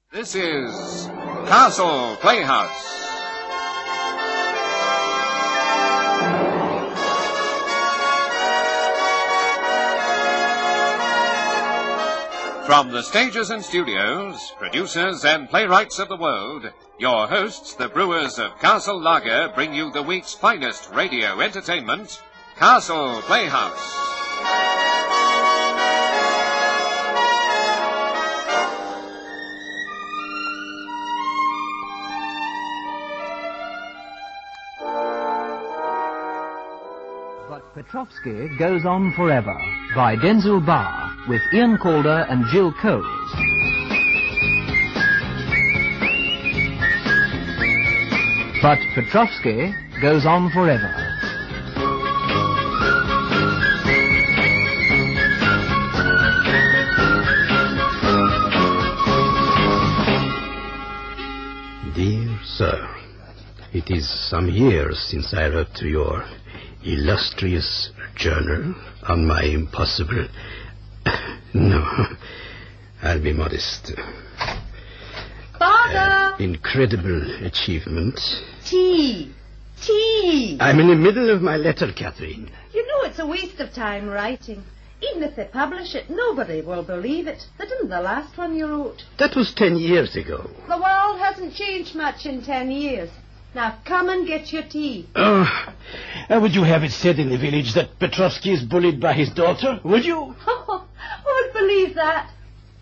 This is Castle Playhouse. From the stages and studios, producers and playwrights of the world, your hosts, the brewers of Castle Lager, bring you the week's finest radio entertainment, Castle Playhouse. But Petrovsky Goes On Forever by Denzil Barr with Ian Calder and Jill Coles. But Petrovsky Goes On Forever. Dear Sir, it is some years since I wrote to your illustrious journal on my impossible... No, I'll be modest. Father! Incredible achievement. Tea! I'm in the middle of my letter, Catherine. You know it's a waste of time writing. Even if they publish it, nobody will believe it. They didn't the last one you wrote. That was 10 years ago. The world hasn't changed much in 10 years. Now, come and get your tea. Would you have it said in the village that Petrovsky is bullied by his daughter? Would you? Oh, who would believe that?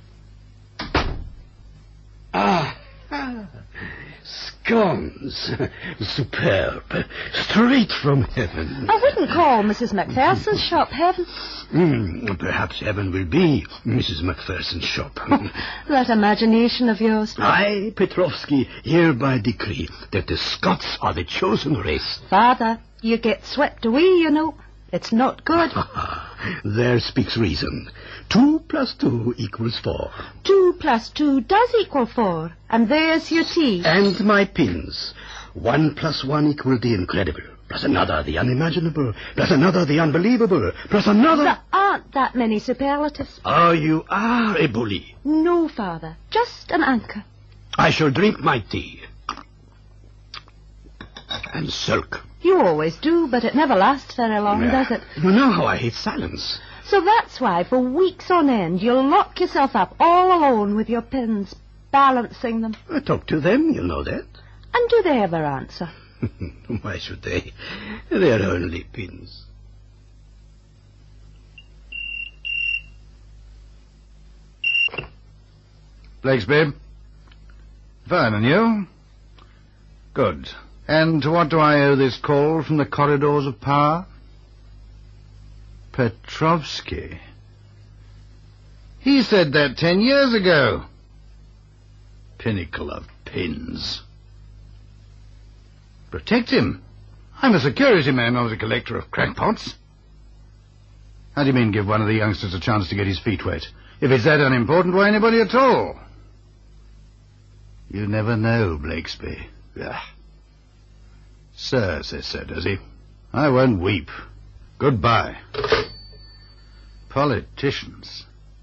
Scones. Superb. Straight from heaven. I wouldn't call Mrs. Macpherson's shop heaven. Perhaps heaven will be Mrs. Macpherson's shop. That imagination of yours. I, Petrovsky, hereby decree that the Scots are the chosen race. Father, you get swept away, you know. It's not good. There speaks reason. 2 + 2 = 4. 2 + 2 does equal 4. And there's your tea. And my pins. 1 + 1 = the incredible. Plus another, the unimaginable. Plus another, the unbelievable. Plus another... There aren't that many superlatives. Oh, you are a bully. No, Father. Just an anchor. I shall drink my tea. And sulk. You always do, but it never lasts very long, does it? You know how I hate silence. So that's why, for weeks on end, you'll lock yourself up all alone with your pins, balancing them. I talk to them, you know that. And do they ever answer? Why should they? They're only pins. Blakesby. Fine, and you? Good. And to what do I owe this call from the corridors of power? Petrovsky. He said that 10 years ago. Pinnacle of pins. Protect him. I'm a security man, not a collector of crackpots. How do you mean give one of the youngsters a chance to get his feet wet? If it's that unimportant, why anybody at all? You never know, Blakesby. Ugh. Sir says so, does he? I won't weep. Goodbye. Politicians.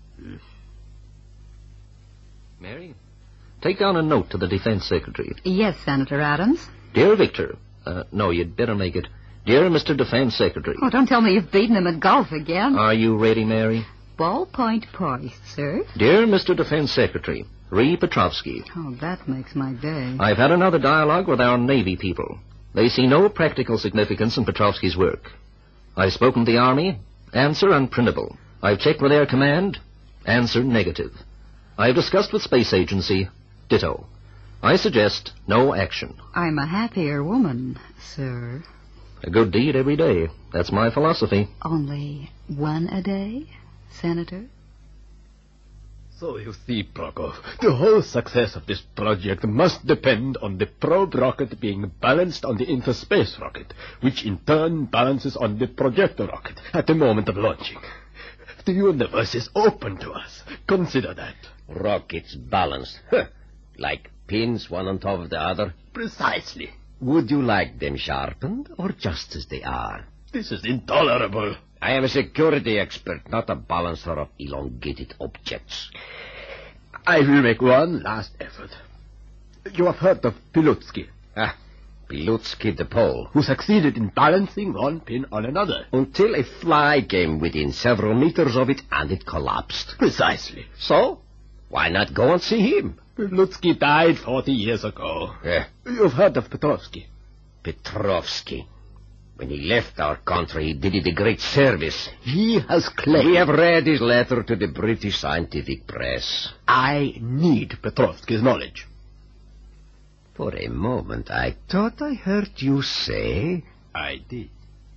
Mary, take down a note to the Defense Secretary. Yes, Senator Adams. Dear Victor. No, you'd better make it. Dear Mr. Defense Secretary. Oh, don't tell me you've beaten him at golf again. Are you ready, Mary? Ballpoint poised, sir. Dear Mr. Defense Secretary, Re Petrovsky. Oh, that makes my day. I've had another dialogue with our Navy people. They see no practical significance in Petrovsky's work. I've spoken to the Army. Answer unprintable. I've checked with Air Command. Answer negative. I've discussed with Space Agency. Ditto. I suggest no action. I'm a happier woman, sir. A good deed every day. That's my philosophy. Only one a day, Senator? So you see, Prokov, the whole success of this project must depend on the probe rocket being balanced on the interspace rocket, which in turn balances on the projector rocket at the moment of launching. The universe is open to us. Consider that. Rockets balanced. Like pins, one on top of the other. Precisely. Would you like them sharpened, or just as they are? This is intolerable. I am a security expert, not a balancer of elongated objects. I will make one last effort. You have heard of Pilutsky. Pilutsky the Pole. Who succeeded in balancing one pin on another. Until a fly came within several meters of it and it collapsed. Precisely. So, why not go and see him? Pilutsky died 40 years ago. You've heard of Petrovsky. Petrovsky. When he left our country, he did it a great service. He has claimed... We have read his letter to the British scientific press. I need Petrovsky's knowledge. For a moment, I thought I heard you say... I did.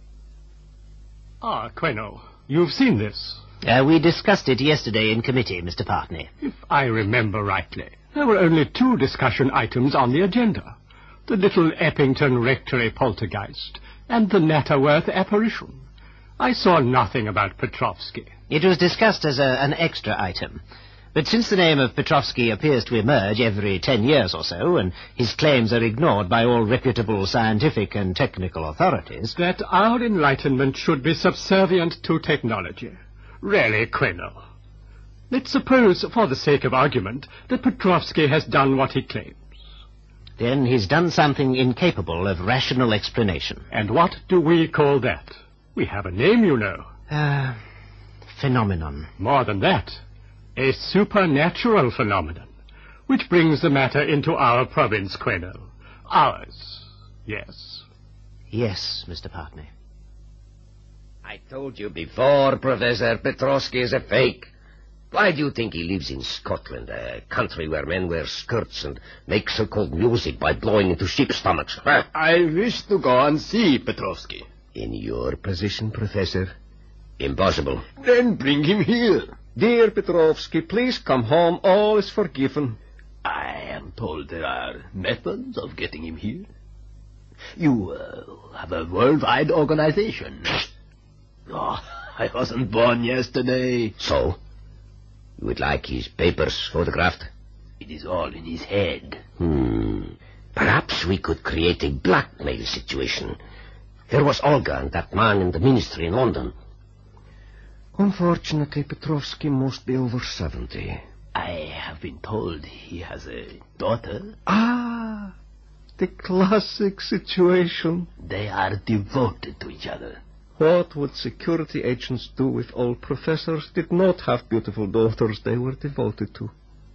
Queno, you've seen this. We discussed it yesterday in committee, Mr. Partney. If I remember rightly, there were only 2 discussion items on the agenda. The little Eppington Rectory poltergeist and the Natterworth apparition. I saw nothing about Petrovsky. It was discussed as an extra item. But since the name of Petrovsky appears to emerge every 10 years or so, and his claims are ignored by all reputable scientific and technical authorities... That our enlightenment should be subservient to technology. Really, Queno. Let's suppose, for the sake of argument, that Petrovsky has done what he claims. Then he's done something incapable of rational explanation. And what do we call that? We have a name, you know. Phenomenon. More than that. A supernatural phenomenon, which brings the matter into our province, Queno. Ours, yes. Yes, Mr. Partney. I told you before, Professor, Petrovsky is a fake. Why do you think he lives in Scotland, a country where men wear skirts and make so-called music by blowing into sheep stomachs? Huh? I wish to go and see Petrovsky. In your position, Professor? Impossible. Then bring him here. Dear Petrovsky, please come home. All is forgiven. I am told there are methods of getting him here. You have a worldwide organization. I wasn't born yesterday. So? You would like his papers photographed? It is all in his head. Perhaps we could create a blackmail situation. There was Olga and that man in the ministry in London. Unfortunately, Petrovsky must be over 70. I have been told he has a daughter. The classic situation. They are devoted to each other. What would security agents do if all professors did not have beautiful daughters they were devoted to?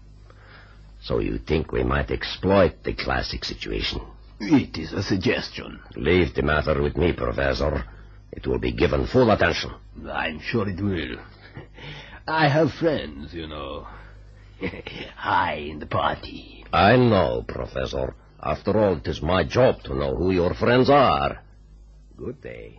So you think we might exploit the classic situation? It is a suggestion. Leave the matter with me, Professor. It will be given full attention. I'm sure it will. I have friends, you know. High in the party. I know, Professor. After all, it is my job to know who your friends are. Good day.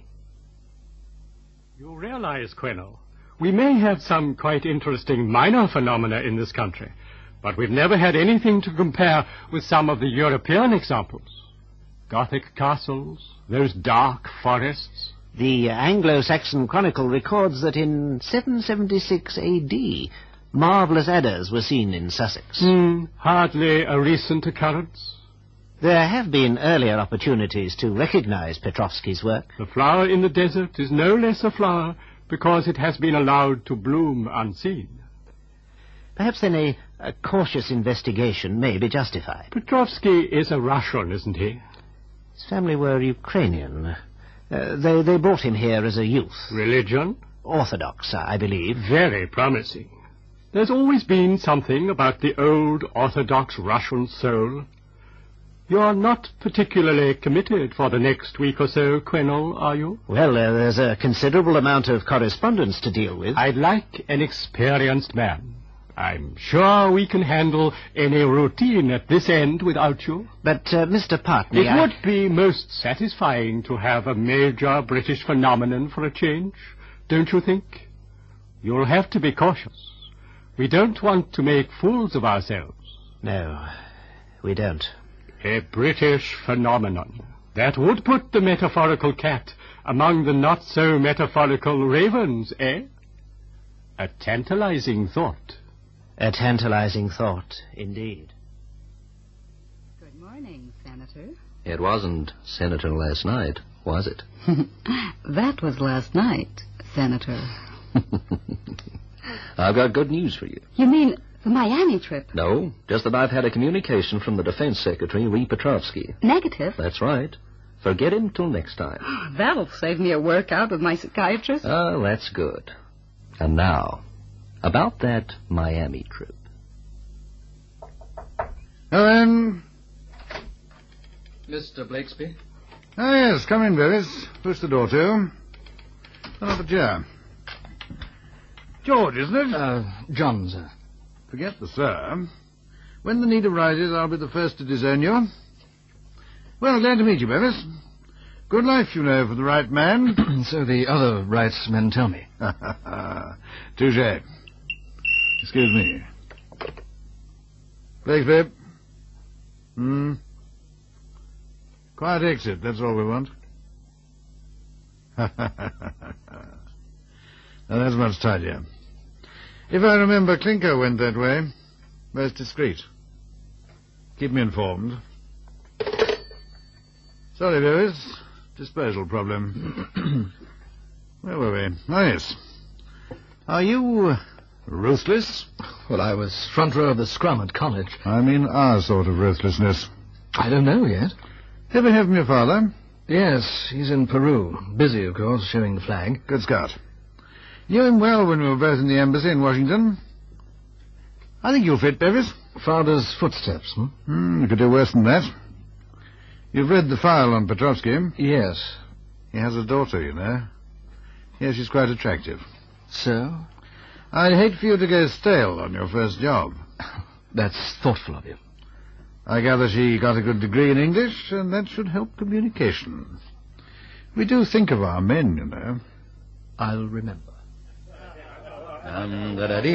You realize, Queno, we may have some quite interesting minor phenomena in this country, but we've never had anything to compare with some of the European examples. Gothic castles, those dark forests. The Anglo-Saxon Chronicle records that in 776 A.D., marvellous adders were seen in Sussex. Hardly a recent occurrence. There have been earlier opportunities to recognize Petrovsky's work. The flower in the desert is no less a flower because it has been allowed to bloom unseen. Perhaps then a cautious investigation may be justified. Petrovsky is a Russian, isn't he? His family were Ukrainian. They brought him here as a youth. Religion? Orthodox, I believe. Very promising. There's always been something about the old Orthodox Russian soul. You're not particularly committed for the next week or so, Queno, are you? Well, there's a considerable amount of correspondence to deal with. I'd like an experienced man. I'm sure we can handle any routine at this end without you. But, Mr. Partney, It would be most satisfying to have a major British phenomenon for a change, don't you think? You'll have to be cautious. We don't want to make fools of ourselves. No, we don't. A British phenomenon. That would put the metaphorical cat among the not-so-metaphorical ravens, eh? A tantalizing thought. A tantalizing thought, indeed. Good morning, Senator. It wasn't Senator last night, was it? That was last night, Senator. I've got good news for you. You mean The Miami trip? No, just that I've had a communication from the Defense Secretary, Lee Petrovsky. Negative? That's right. Forget him till next time. That'll save me a workout with my psychiatrist. Oh, that's good. And now, about that Miami trip. Helen? Mr. Blakesby? Ah, yes, come in, Bevis. Push the door to. Pull up a chair. George, isn't it? John, sir. Forget the sir. When the need arises, I'll be the first to disown you. Well, glad to meet you, Bevis. Good life, you know, for the right man. So the other rights men tell me. Touché. Excuse me. Blakesby. Quiet exit, that's all we want. Now, that's much tidier. If I remember, Clinker went that way. Most discreet. Keep me informed. Sorry, Bevis. Disposal problem. Where were we? Oh, yes. Are you ruthless? Well, I was front row of the scrum at college. I mean our sort of ruthlessness. I don't know yet. Ever hear from your father? Yes, he's in Peru. Busy, of course, showing the flag. Good scout. Knew him well when we were both in the embassy in Washington. I think you'll fit, Bevis. Father's footsteps, You could do worse than that. You've read the file on Petrovsky? Yes. He has a daughter, you know. Yes, she's quite attractive. So? I'd hate for you to go stale on your first job. That's thoughtful of you. I gather she got a good degree in English, and that should help communication. We do think of our men, you know. I'll remember. Good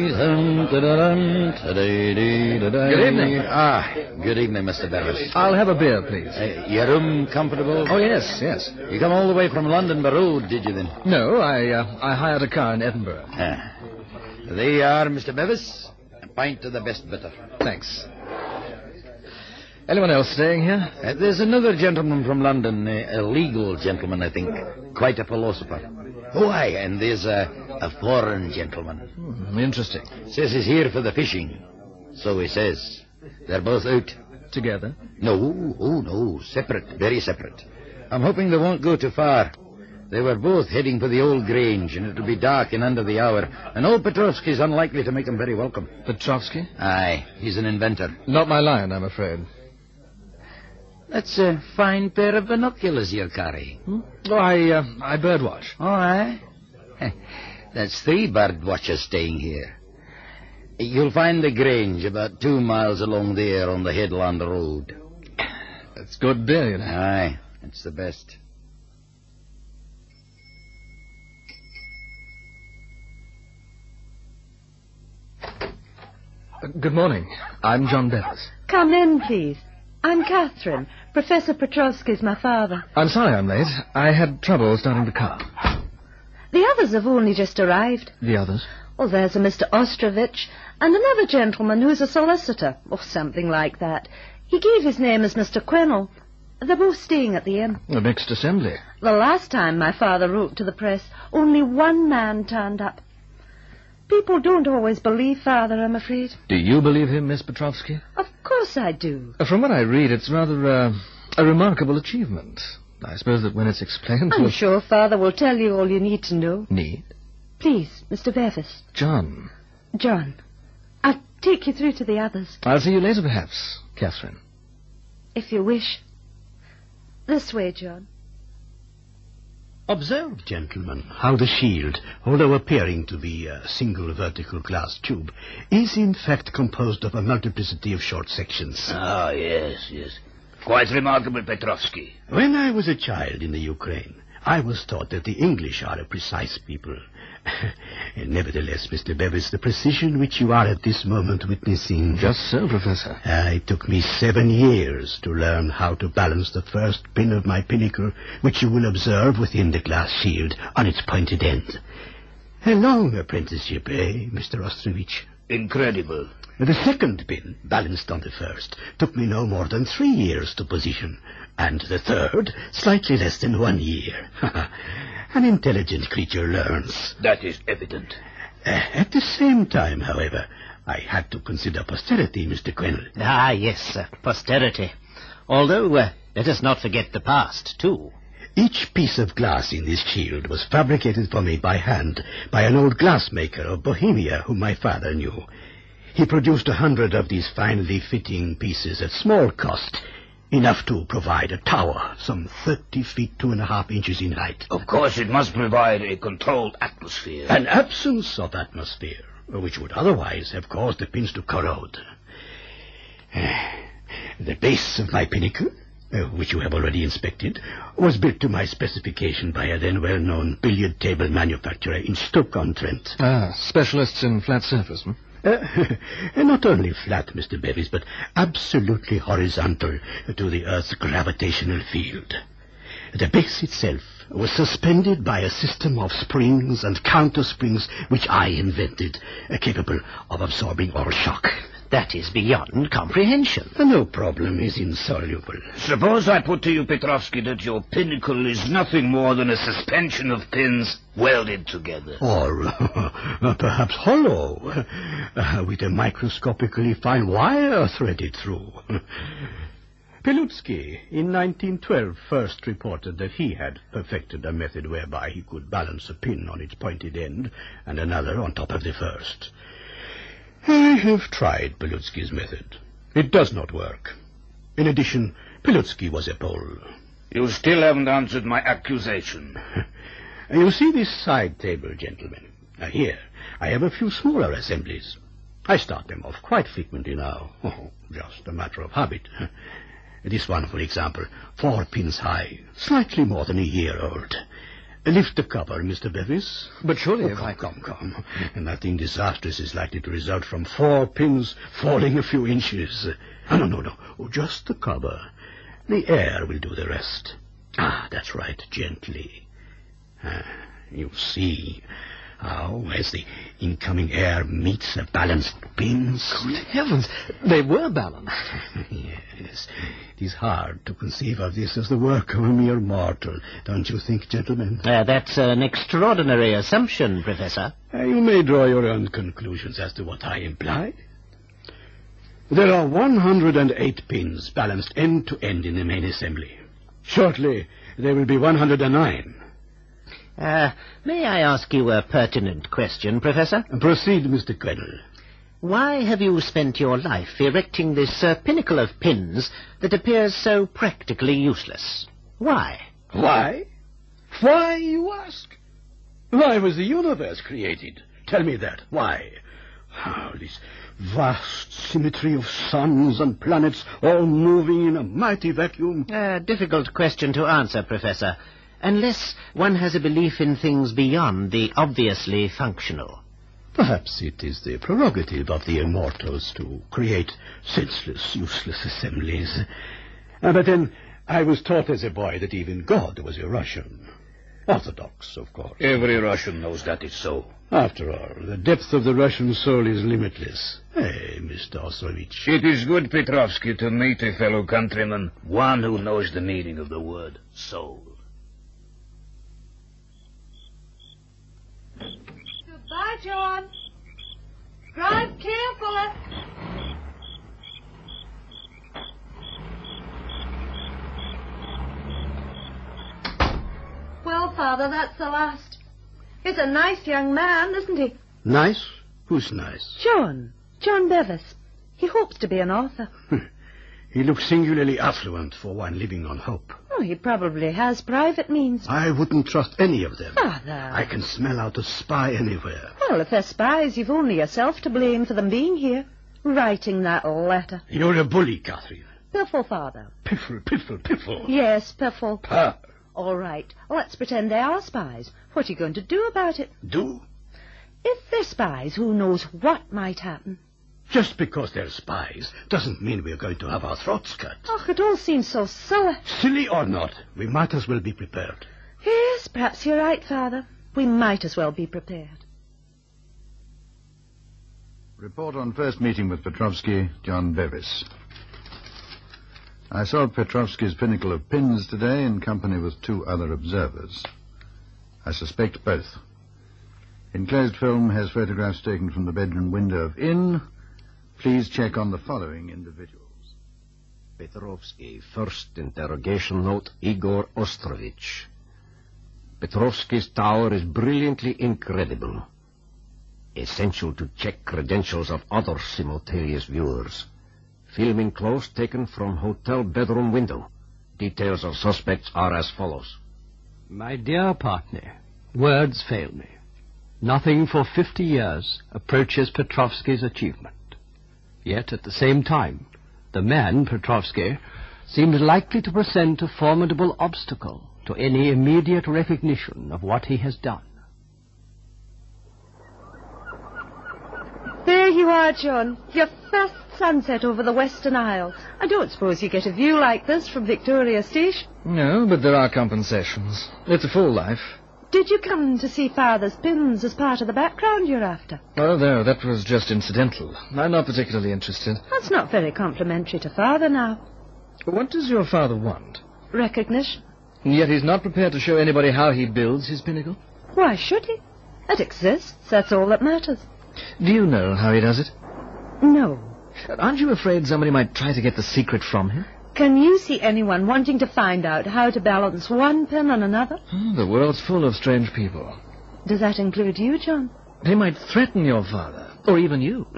evening. Good evening, Mr. Bevis. I'll have a beer, please. Your room comfortable? Oh, yes, yes. You come all the way from London by road, did you then? No, I hired a car in Edinburgh. There you are, Mr. Bevis. A pint of the best bitter. Thanks. Anyone else staying here? There's another gentleman from London, a legal gentleman, I think. Quite a philosopher. Oh, aye, and there's a foreign gentleman. Interesting. Says he's here for the fishing. So he says. They're both out. Together? No, oh no, separate, very separate. I'm hoping they won't go too far. They were both heading for the old Grange, and it'll be dark in under the hour. And old Petrovsky's unlikely to make them very welcome. Petrovsky? Aye, he's an inventor. Not my line, I'm afraid. That's a fine pair of binoculars you're carrying. Oh, I birdwatch. Oh, aye? That's 3 bird watchers staying here. You'll find the Grange about 2 miles along there on the headland road. That's good beer, you know. Aye, it's the best. Good morning. I'm John Bevis. Come in, please. I'm Catherine. Professor Petrovsky's my father. I'm sorry I'm late. I had trouble starting the car. The others have only just arrived. The others? Oh, there's a Mr. Ostrovich and another gentleman who's a solicitor, or something like that. He gave his name as Mr. Quennell. They're both staying at the inn. A mixed assembly. The last time my father wrote to the press, only one man turned up. People don't always believe Father, I'm afraid. Do you believe him, Miss Petrovsky? Of course I do. From what I read, it's rather a remarkable achievement. I suppose that when it's explained... I'm sure Father will tell you all you need to know. Need? Please, Mr. Bevis. John. John. I'll take you through to the others. I'll see you later, perhaps, Catherine. If you wish. This way, John. Observe, gentlemen, how the shield, although appearing to be a single vertical glass tube, is in fact composed of a multiplicity of short sections. Ah, yes. Quite remarkable, Petrovsky. When I was a child in the Ukraine, I was taught that the English are a precise people. Nevertheless, Mr. Bevis, the precision which you are at this moment witnessing... Just so, Professor. It took me 7 years to learn how to balance the first pin of my pinnacle, which you will observe within the glass shield on its pointed end. A long apprenticeship, Mr. Ostrovich? Incredible. The second pin, balanced on the first, took me no more than 3 years to position, and the third, slightly less than 1 year. An intelligent creature learns. That is evident. At the same time, however, I had to consider posterity, Mr. Quennell. Ah, yes, posterity. Although, let us not forget the past, too. Each piece of glass in this shield was fabricated for me by hand by an old glassmaker of Bohemia whom my father knew. He produced 100 of these finely fitting pieces at small cost, enough to provide a tower, some 30 feet 2.5 inches in height. Of course, it must provide a controlled atmosphere. An absence of atmosphere, which would otherwise have caused the pins to corrode. The base of my pinnacle, which you have already inspected, was built to my specification by a then well-known billiard table manufacturer in Stoke-on-Trent. Ah, specialists in flat surface, hmm? Not only flat, Mr. Bevis, but absolutely horizontal to the Earth's gravitational field. The base itself was suspended by a system of springs and countersprings which I invented, capable of absorbing all shock. That is beyond comprehension. No problem is insoluble. Suppose I put to you, Petrovsky, that your pinnacle is nothing more than a suspension of pins welded together. Or perhaps hollow, with a microscopically fine wire threaded through. Pilutsky, in 1912, first reported that he had perfected a method whereby he could balance a pin on its pointed end and another on top of the first. I have tried Pilutsky's method. It does not work. In addition, Pilutsky was a Pole. You still haven't answered my accusation. You see this side table, gentlemen. Here, I have a few smaller assemblies. I start them off quite frequently now. Just a matter of habit. This one, for example, 4 pins high, slightly more than a year old. Lift the cover, Mr. Bevis. But surely Come. Nothing disastrous is likely to result from 4 pins falling a few inches. No. Just the cover. The air will do the rest. That's right, gently. You see how, as the incoming air meets the balanced pins... Good heavens, they were balanced. Yes, it is hard to conceive of this as the work of a mere mortal, don't you think, gentlemen? That's an extraordinary assumption, Professor. You may draw your own conclusions as to what I imply. There are 108 pins balanced end to end in the main assembly. Shortly, there will be 109. May I ask you a pertinent question, Professor? Proceed, Mr. Quennell. Why have you spent your life erecting this pinnacle of pins that appears so practically useless? Why? Why? Why, you ask? Why was the universe created? Tell me that. Why? This vast symmetry of suns and planets all moving in a mighty vacuum. A difficult question to answer, Professor, unless one has a belief in things beyond the obviously functional. Perhaps it is the prerogative of the immortals to create senseless, useless assemblies. But then, I was taught as a boy that even God was a Russian. Orthodox, of course. Every Russian knows that it's so. After all, the depth of the Russian soul is limitless. Hey, Mr. Ostrovich. It is good, Petrovsky, to meet a fellow countryman, one who knows the meaning of the word soul. Goodbye, John. Drive carefully. Well, Father, that's the last. He's a nice young man, isn't he? Nice? Who's nice? John Bevis. He hopes to be an author. He looks singularly affluent for one living on hope. Oh, he probably has private means. I wouldn't trust any of them. Father. I can smell out a spy anywhere. Well, if they're spies, you've only yourself to blame for them being here. Writing that letter. You're a bully, Catherine. Piffle, Father. Piffle. Yes, Piffle. Pa. All right. Let's pretend they are spies. What are you going to do about it? Do? If they're spies, who knows what might happen? Just because they're spies doesn't mean we're going to have our throats cut. Oh, it all seems so silly. Silly or not, we might as well be prepared. Yes, perhaps you're right, Father. We might as well be prepared. Report on first meeting with Petrovsky, John Bevis. I saw Petrovsky's pinnacle of pins today in company with 2 other observers. I suspect both. Enclosed film has photographs taken from the bedroom window of inn, Please check on the following individuals. Petrovsky, first interrogation note, Igor Ostrovich. Petrovsky's tower is brilliantly incredible. Essential to check credentials of other simultaneous viewers. Filming close taken from hotel bedroom window. Details of suspects are as follows. My dear partner, words fail me. Nothing for 50 years approaches Petrovsky's achievement. Yet, at the same time, the man, Petrovsky, seemed likely to present a formidable obstacle to any immediate recognition of what he has done. There you are, John. Your first sunset over the Western Isle. I don't suppose you get a view like this from Victoria Station. No, but there are compensations. It's a full life. Did you come to see Father's pins as part of the background you're after? Oh, no, that was just incidental. I'm not particularly interested. That's not very complimentary to Father now. What does your father want? Recognition. And yet he's not prepared to show anybody how he builds his pinnacle? Why should he? It exists. That's all that matters. Do you know how he does it? No. Aren't you afraid somebody might try to get the secret from him? Can you see anyone wanting to find out how to balance one pin on another? The world's full of strange people. Does that include you, John? They might threaten your father, or even you.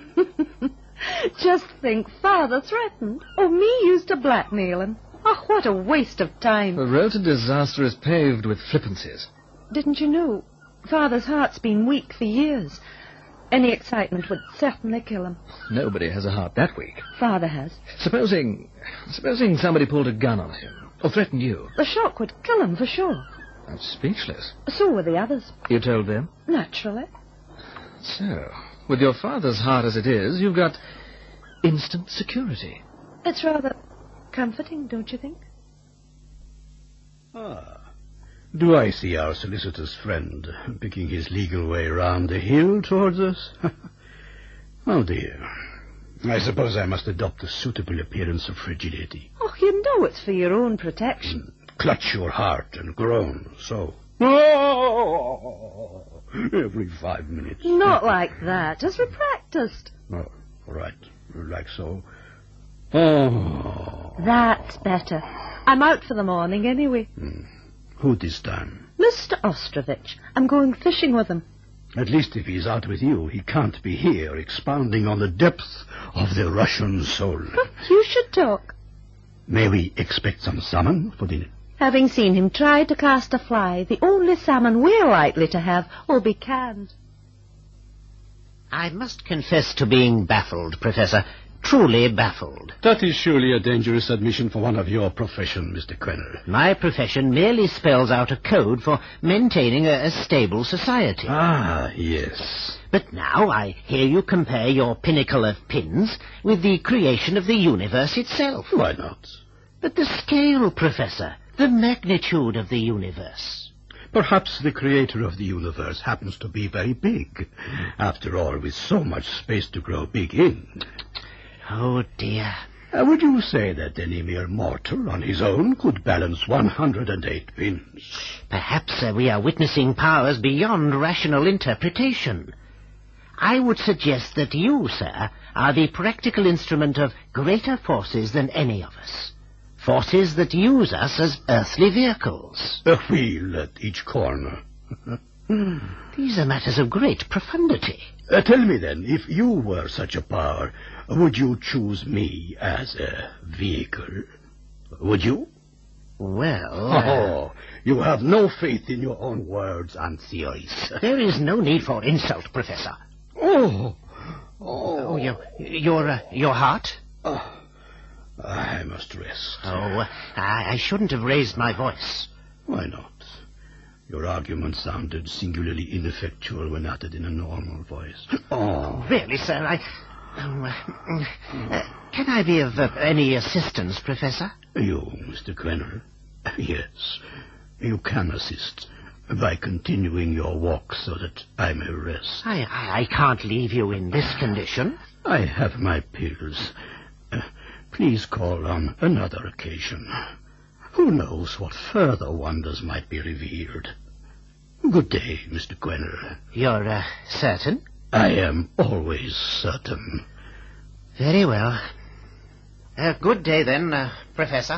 Just think, Father threatened, or me used to blackmail him. Oh, what a waste of time. The road to disaster is paved with flippancies. Didn't you know? Father's heart's been weak for years. Any excitement would certainly kill him. Nobody has a heart that weak. Father has. Supposing somebody pulled a gun on him, or threatened you. The shock would kill him for sure. I'm speechless. So were the others. You told them? Naturally. So, with your father's heart as it is, you've got instant security. It's rather comforting, don't you think? Do I see our solicitor's friend picking his legal way round the hill towards us? Oh, dear. I suppose I must adopt a suitable appearance of fragility. Oh, you know it's for your own protection. Clutch your heart and groan, so. Oh, every 5 minutes. Not like that, as we practiced. Oh, all right, like so. Oh. That's better. I'm out for the morning anyway. Who this time? Mr. Ostrovich. I'm going fishing with him. At least if he's out with you, he can't be here expounding on the depth of the Russian soul. You should talk. May we expect some salmon for dinner? Having seen him try to cast a fly, the only salmon we're likely to have will be canned. I must confess to being baffled, Professor. Truly baffled. That is surely a dangerous admission for one of your profession, Mr. Quenner. My profession merely spells out a code for maintaining a stable society. Ah, yes. But now I hear you compare your pinnacle of pins with the creation of the universe itself. Why not? But the scale, Professor, the magnitude of the universe. Perhaps the creator of the universe happens to be very big. After all, with so much space to grow big in. Oh, dear. Would you say that any mere mortal on his own could balance 108 pins? Perhaps we are witnessing powers beyond rational interpretation. I would suggest that you, sir, are the practical instrument of greater forces than any of us. Forces that use us as earthly vehicles. A wheel at each corner. These are matters of great profundity. Tell me then, if you were such a power, would you choose me as a vehicle? Would you? Well... you have no faith in your own words and theories. There is no need for insult, Professor. Your heart? I must rest. I shouldn't have raised my voice. Why not? Your argument sounded singularly ineffectual when uttered in a normal voice. Really, sir, can I be of any assistance, Professor? You, Mr. Quenner? Yes, you can assist by continuing your walk so that I may rest. I can't leave you in this condition. I have my pills. Please call on another occasion. Who knows what further wonders might be revealed. Good day, Mr. Quenner. You're certain? I am always certain. Very well. Good day, then, Professor.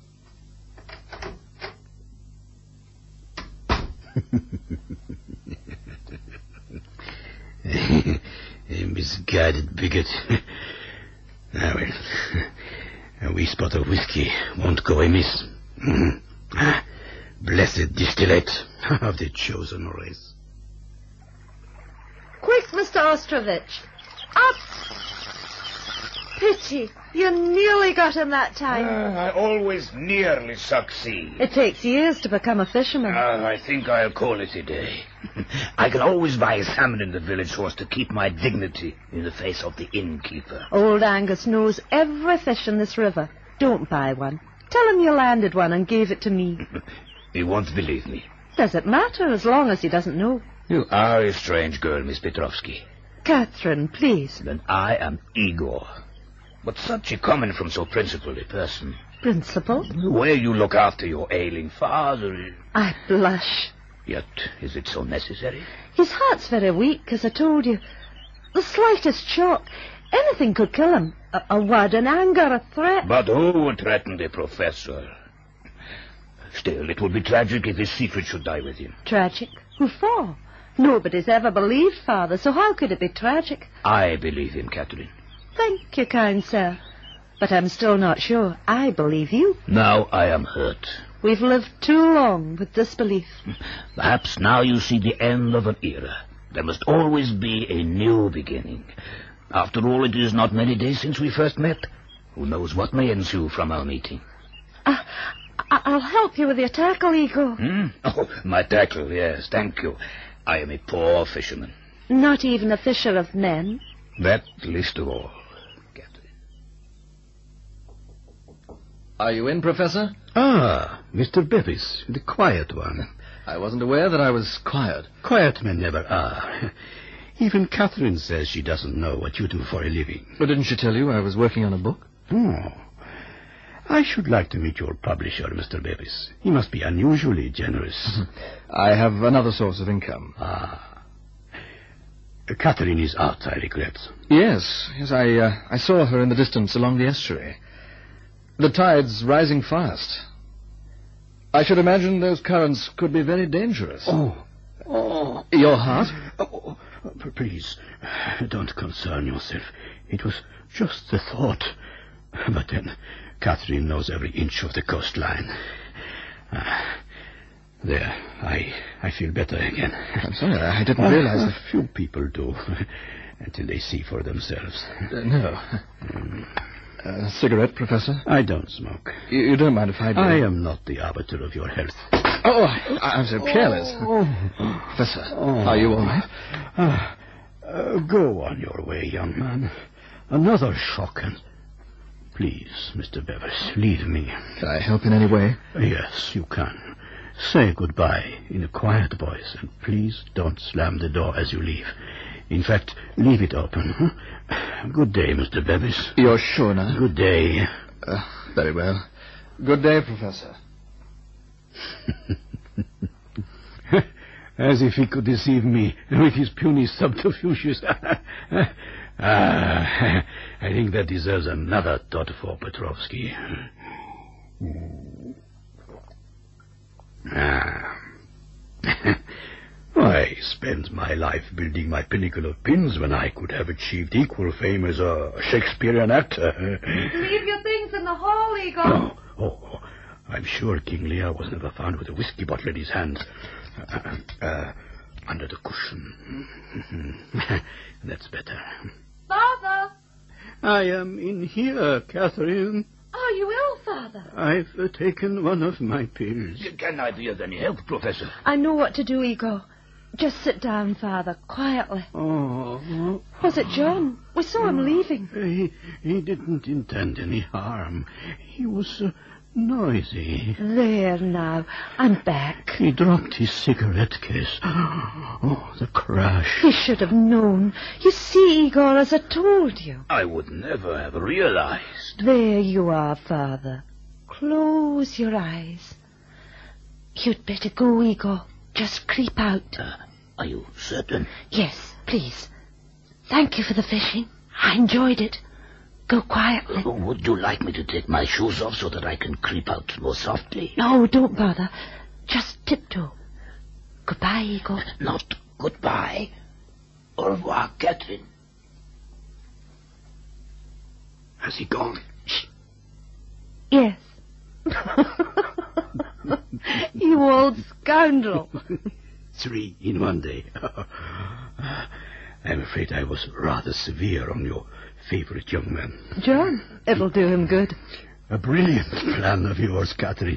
A misguided bigot. Now, well, a wee spot of whiskey won't go amiss. Blessed distillate of the chosen race. Quick, Mr. Ostrovich. Up! Pity. You nearly got him that time. I always nearly succeed. It takes years to become a fisherman. I think I'll call it a day. I can always buy a salmon in the village so as to keep my dignity in the face of the innkeeper. Old Angus knows every fish in this river. Don't buy one. Tell him you landed one and gave it to me. He won't believe me. Does it matter as long as he doesn't know? You are a strange girl, Miss Petrovsky. Catherine, please. Then I am Igor. But such a comment from so principled a person. Principled? The way you look after your ailing father. I blush. Yet, is it so necessary? His heart's very weak, as I told you. The slightest shock, anything could kill him. A word in anger, a threat. But who would threaten the professor? Still, it would be tragic if his secret should die with him. Tragic? Who for? Nobody's ever believed Father, so how could it be tragic? I believe him, Catherine. Thank you, kind sir. But I'm still not sure. I believe you. Now I am hurt. We've lived too long with disbelief. Perhaps now you see the end of an era. There must always be a new beginning. After all, it is not many days since we first met. Who knows what may ensue from our meeting? I'll help you with your tackle, Igor. Oh, my tackle, yes, thank you. I am a poor fisherman. Not even a fisher of men? That least of all. Are you in, Professor? Ah, Mr. Bevis, the quiet one. I wasn't aware that I was quiet. Quiet men never are. Even Catherine says she doesn't know what you do for a living. But didn't she tell you I was working on a book? Oh. I should like to meet your publisher, Mr. Bevis. He must be unusually generous. I have another source of income. Ah. Catherine is out, I regret. Yes, I saw her in the distance along the estuary. The tide's rising fast. I should imagine those currents could be very dangerous. Oh. Your heart? Oh, please, don't concern yourself. It was just the thought. But then, Catherine knows every inch of the coastline. There, I feel better again. I'm sorry, I didn't realize that. Few people do, until they see for themselves. No. A cigarette, Professor? I don't smoke. You don't mind if I do? I am not the arbiter of your health. Oh, I'm so careless. Professor, are you all right? Go on your way, young man. Another shock and... Please, Mr. Bevis, leave me. Can I help in any way? Yes, you can. Say goodbye in a quiet voice, and please don't slam the door as you leave. In fact, leave it open. Good day, Mr. Bevis. You're sure now? Good day. Very well. Good day, Professor. As if he could deceive me with his puny subterfuges. I think that deserves another thought for Petrovsky. I spent my life building my pinnacle of pins when I could have achieved equal fame as a Shakespearean actor. Leave your things in the hall, Igor. Oh, I'm sure King Lear was never found with a whiskey bottle in his hand. Under the cushion. That's better. Father! I am in here, Catherine. Are you ill, Father? I've taken one of my pills. Can I be of any help, Professor? I know what to do, Igor. Just sit down, Father, quietly. Oh. Was it John? We saw him leaving. He didn't intend any harm. He was noisy. There now. I'm back. He dropped his cigarette case. Oh, the crash. He should have known. You see, Igor, as I told you. I would never have realized. There you are, Father. Close your eyes. You'd better go, Igor. Just creep out. Are you certain? Yes, please. Thank you for the fishing. I enjoyed it. Go quietly. Would you like me to take my shoes off so that I can creep out more softly? No, don't bother. Just tiptoe. Goodbye, Igor. Not goodbye. Au revoir, Catherine. Has he gone? Shh. Yes. You old scoundrel. 3 in one day. I'm afraid I was rather severe on your favorite young man. John, it'll do him good. A brilliant plan of yours, Catherine.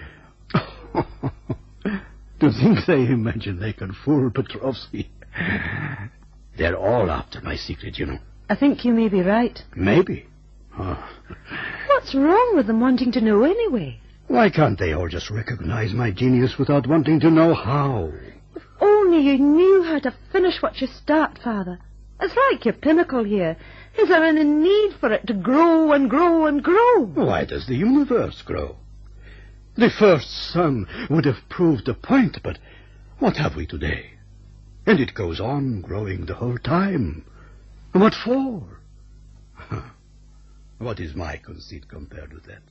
To think they imagine they can fool Petrovsky. They're all after my secret, you know. I think you may be right. Maybe. What's wrong with them wanting to know anyway? Why can't they all just recognize my genius without wanting to know how? If only you knew how to finish what you start, Father. It's like your pinnacle here. Is there any need for it to grow and grow and grow? Why does the universe grow? The first sun would have proved the point, but what have we today? And it goes on growing the whole time. What for? What is my conceit compared with that?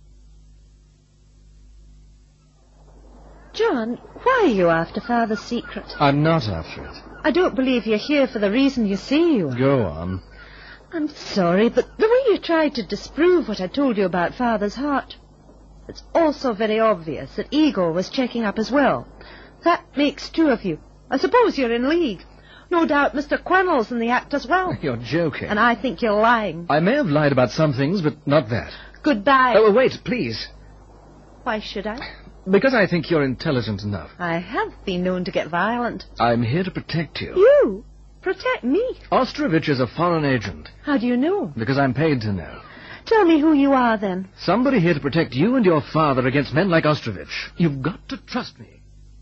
John, why are you after Father's secret? I'm not after it. I don't believe you're here for the reason you say you are. Go on. I'm sorry, but the way you tried to disprove what I told you about Father's heart, it's also very obvious that Igor was checking up as well. That makes 2 of you. I suppose you're in league. No doubt Mr. Quennell's in the act as well. You're joking. And I think you're lying. I may have lied about some things, but not that. Goodbye. Oh, wait, please. Why should I? Because I think you're intelligent enough. I have been known to get violent. I'm here to protect you. You? Protect me? Ostrovich is a foreign agent. How do you know? Because I'm paid to know. Tell me who you are, then. Somebody here to protect you and your father against men like Ostrovich. You've got to trust me.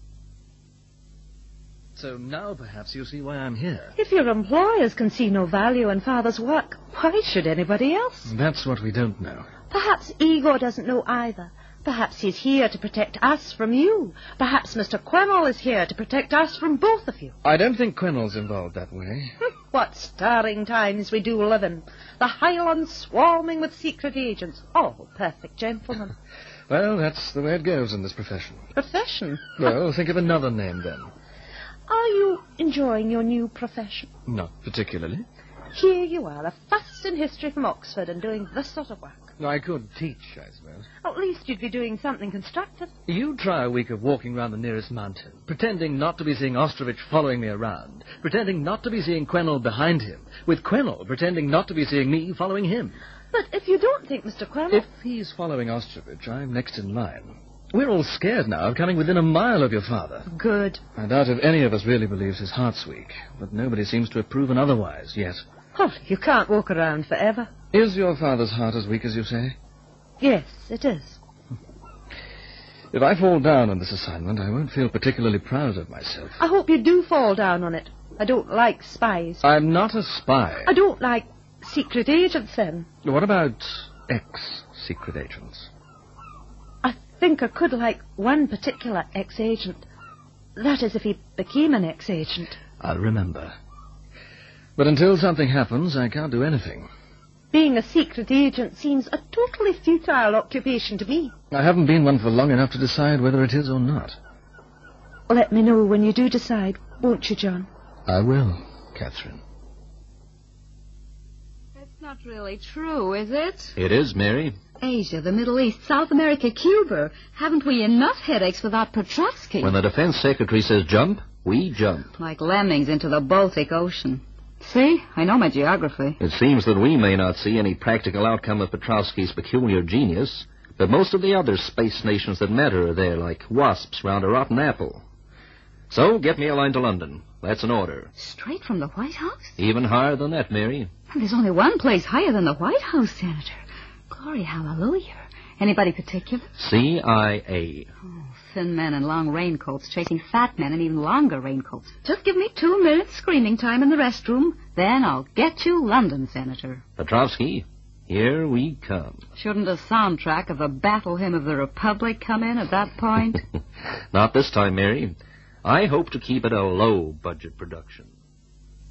So now perhaps you see why I'm here. If your employers can see no value in Father's work, why should anybody else? That's what we don't know. Perhaps Igor doesn't know either. Perhaps he's here to protect us from you. Perhaps Mr. Quennell is here to protect us from both of you. I don't think Quennell's involved that way. What stirring times we do live in. The Highlands swarming with secret agents. All perfect gentlemen. Well, that's the way it goes in this profession. Profession? Well, think of another name then. Are you enjoying your new profession? Not particularly. Here you are, a first in history from Oxford and doing this sort of work. I could teach, I suppose. At least you'd be doing something constructive. You try a week of walking round the nearest mountain, pretending not to be seeing Ostrovich following me around, pretending not to be seeing Quennell behind him, with Quennell pretending not to be seeing me following him. But if you don't think Mr. Quennell... If he's following Ostrovich, I'm next in line. We're all scared now of coming within a mile of your father. Good. I doubt if any of us really believes his heart's weak, but nobody seems to have proven otherwise yet. Oh, you can't walk around forever. Is your father's heart as weak as you say? Yes, it is. If I fall down on this assignment, I won't feel particularly proud of myself. I hope you do fall down on it. I don't like spies. I'm not a spy. I don't like secret agents, then. What about ex-secret agents? I think I could like one particular ex-agent. That is, if he became an ex-agent. I'll remember. But until something happens, I can't do anything. Being a secret agent seems a totally futile occupation to me. I haven't been one for long enough to decide whether it is or not. Let me know when you do decide, won't you, John? I will, Catherine. That's not really true, is it? It is, Mary. Asia, the Middle East, South America, Cuba. Haven't we enough headaches without Petrovsky? When the defense secretary says jump, we jump. Like lemmings into the Baltic Ocean. See? I know my geography. It seems that we may not see any practical outcome of Petrovsky's peculiar genius, but most of the other space nations that matter are there, like wasps round a rotten apple. So, get me a line to London. That's an order. Straight from the White House? Even higher than that, Mary. There's only one place higher than the White House, Senator. Glory, hallelujah. Anybody particular? CIA. Oh, thin men in long raincoats chasing fat men in even longer raincoats. Just give me 2 minutes screaming time in the restroom, then I'll get you London, Senator. Petrovsky, here we come. Shouldn't a soundtrack of the Battle Hymn of the Republic come in at that point? Not this time, Mary. I hope to keep it a low-budget production.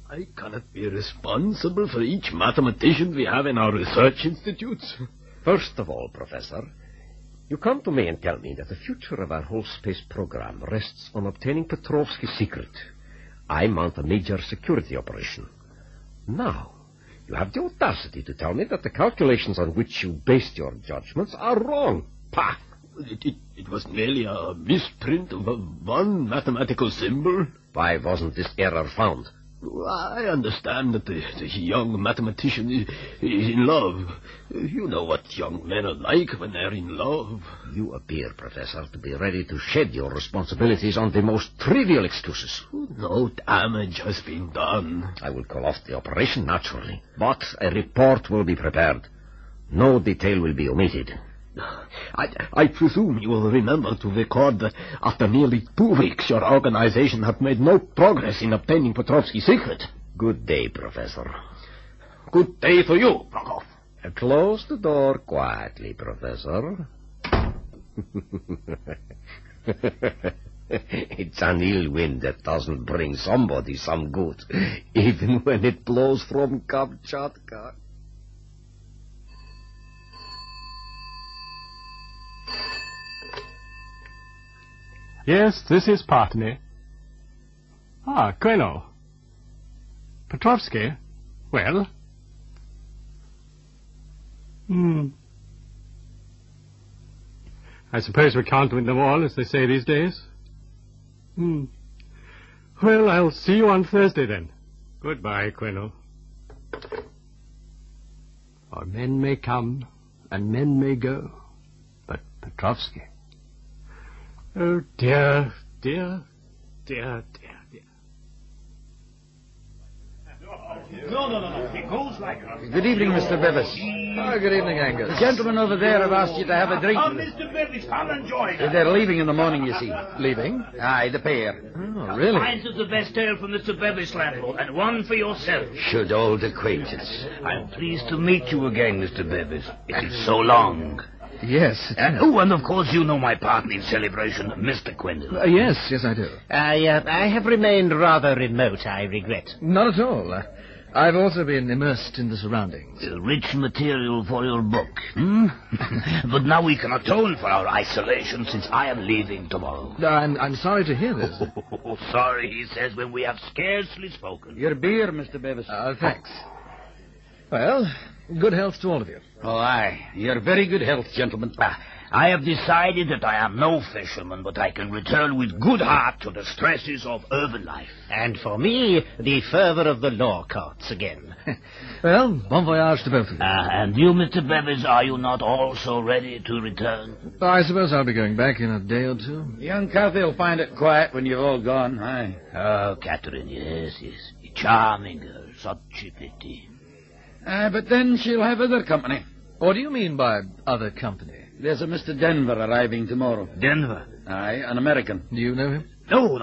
I cannot be responsible for each mathematician we have in our research institutes. First of all, Professor, you come to me and tell me that the future of our whole space program rests on obtaining Petrovsky's secret. I mount a major security operation. Now, you have the audacity to tell me that the calculations on which you based your judgments are wrong. Pah! It was merely a misprint of one mathematical symbol. Why wasn't this error found? I understand that the young mathematician is in love. You know what young men are like when they're in love. You appear, Professor, to be ready to shed your responsibilities on the most trivial excuses. No damage has been done. I will call off the operation, naturally, but a report will be prepared. No detail will be omitted. I presume you will remember to record that after nearly 2 weeks your organization had made no progress in obtaining Petrovsky's secret. Good day, Professor. Good day for you, Prokop. Close the door quietly, Professor. It's an ill wind that doesn't bring somebody some good, even when it blows from Kamchatka. Yes, this is Partney. Ah, Colonel. Petrovsky? Well? I suppose we can't win them all, as they say these days. Well, I'll see you on Thursday, then. Goodbye, Colonel. For men may come, and men may go, but Petrovsky... Oh, dear, dear, dear, dear, dear. No. It goes like that. Good evening, Mr. Bevis. Oh, good evening, Angus. The gentlemen over there have asked you to have a drink. Oh, Mr. Bevis, come and join us. They're leaving in the morning, you see. Leaving? Aye, the pair. Oh, really? Pint of the best ale for Mr. Bevis, landlord, and one for yourself. Should old acquaintance. I'm pleased to meet you again, Mr. Bevis. It is so long. Yes. And of course you know my partner in celebration, Mr. Quendel. Yes, I do. I have remained rather remote, I regret. Not at all. I've also been immersed in the surroundings. Rich material for your book, But now we can atone for our isolation, since I am leaving tomorrow. I'm sorry to hear this. Sorry, he says, when we have scarcely spoken. Your beer, Mr. Bevis. Thanks. Well, good health to all of you. Oh, aye. Your very good health, gentlemen. I have decided that I am no fisherman, but I can return with good heart to the stresses of urban life. And for me, the fervour of the law courts again. Well, bon voyage to both of you. And you, Mr. Bevis, are you not also ready to return? I suppose I'll be going back in a day or two. Young Cathy will find it quiet when you've all gone, aye. Oh, Catherine, yes. A charming girl, such a pity. But then she'll have other company. What do you mean by other company? There's a Mr. Denver arriving tomorrow. Denver? Aye, an American. Do you know him? No.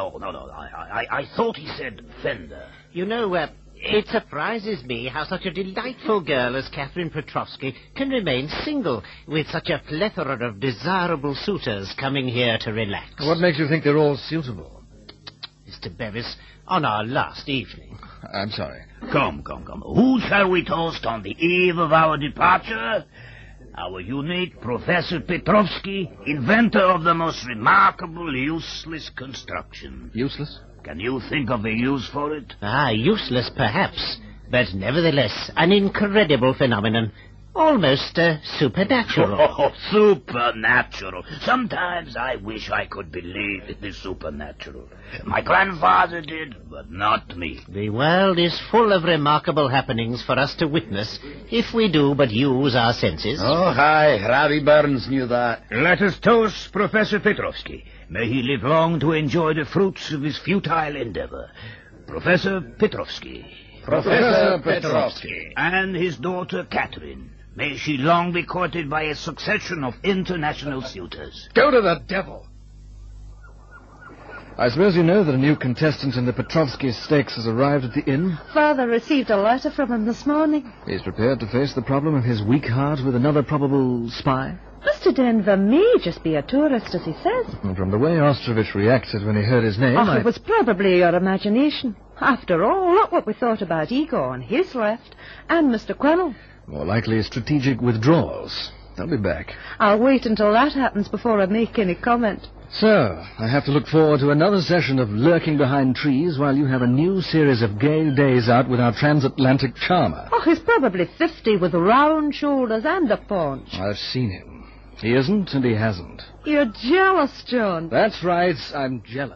I thought he said Fender. You know, it surprises me how such a delightful girl as Catherine Petrovsky can remain single, with such a plethora of desirable suitors coming here to relax. What makes you think they're all suitable? Mr. Bevis, on our last evening. I'm sorry. Come. Who shall we toast on the eve of our departure? Our unique Professor Petrovsky, inventor of the most remarkable useless construction. Useless? Can you think of a use for it? Useless perhaps, but nevertheless an incredible phenomenon. Almost supernatural. Oh, supernatural. Sometimes I wish I could believe in the supernatural. My grandfather did, but not me. The world is full of remarkable happenings for us to witness, if we do but use our senses. Oh, hi. Ravi Burns knew that. Let us toast Professor Petrovsky. May he live long to enjoy the fruits of his futile endeavor. Professor Petrovsky. Professor Petrovsky. And his daughter Catherine. May she long be courted by a succession of international suitors. Go to the devil! I suppose you know that a new contestant in the Petrovsky stakes has arrived at the inn? Father received a letter from him this morning. He's prepared to face the problem of his weak heart with another probable spy? Mr. Denver may just be a tourist, as he says. And from the way Ostrovich reacted when he heard his name, It was probably your imagination. After all, look what we thought about Igor on his left, and Mr. Quennell. More likely strategic withdrawals. They'll be back. I'll wait until that happens before I make any comment. So, I have to look forward to another session of lurking behind trees while you have a new series of gay days out with our transatlantic charmer. Oh, he's probably 50 with round shoulders and a paunch. I've seen him. He isn't and he hasn't. You're jealous, John. That's right, I'm jealous.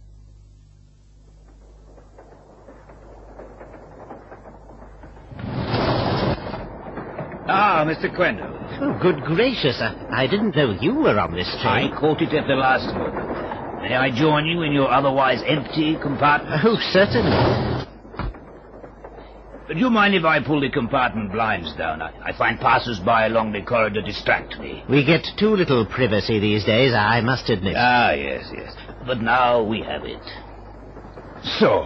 Ah, Mr. Quennell. Oh, good gracious, I didn't know you were on this train. I caught it at the last moment. May I join you in your otherwise empty compartment? Oh, certainly. Do you mind if I pull the compartment blinds down? I find passers-by along the corridor distract me. We get too little privacy these days, I must admit. Ah, yes. But now we have it. So,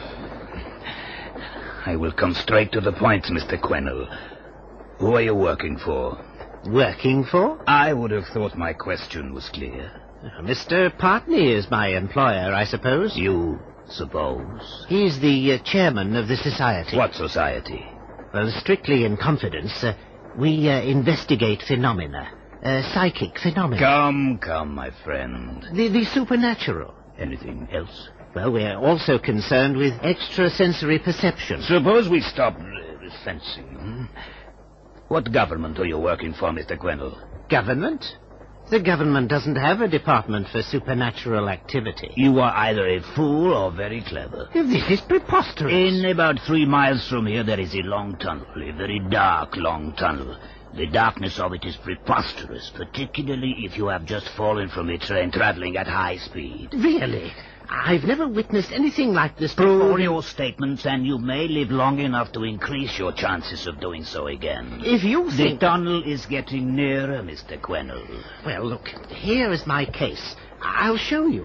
I will come straight to the point, Mr. Quennell. Who are you working for? Working for? I would have thought my question was clear. Mr. Partney is my employer, I suppose. You suppose? He's the chairman of the society. What society? Well, strictly in confidence, we investigate phenomena. Psychic phenomena. Come, my friend. The supernatural. Anything else? Well, we're also concerned with extrasensory perception. Suppose we stop fencing. What government are you working for, Mr. Quennell? Government? The government doesn't have a department for supernatural activity. You are either a fool or very clever. This is preposterous. In about 3 miles from here, there is a long tunnel, a very dark, long tunnel. The darkness of it is preposterous, particularly if you have just fallen from a train traveling at high speed. Really? I've never witnessed anything like this before. Prove your statements, and you may live long enough to increase your chances of doing so again. If you think... The tunnel is getting nearer, Mr. Quennell. Well, look, here is my case. I'll show you.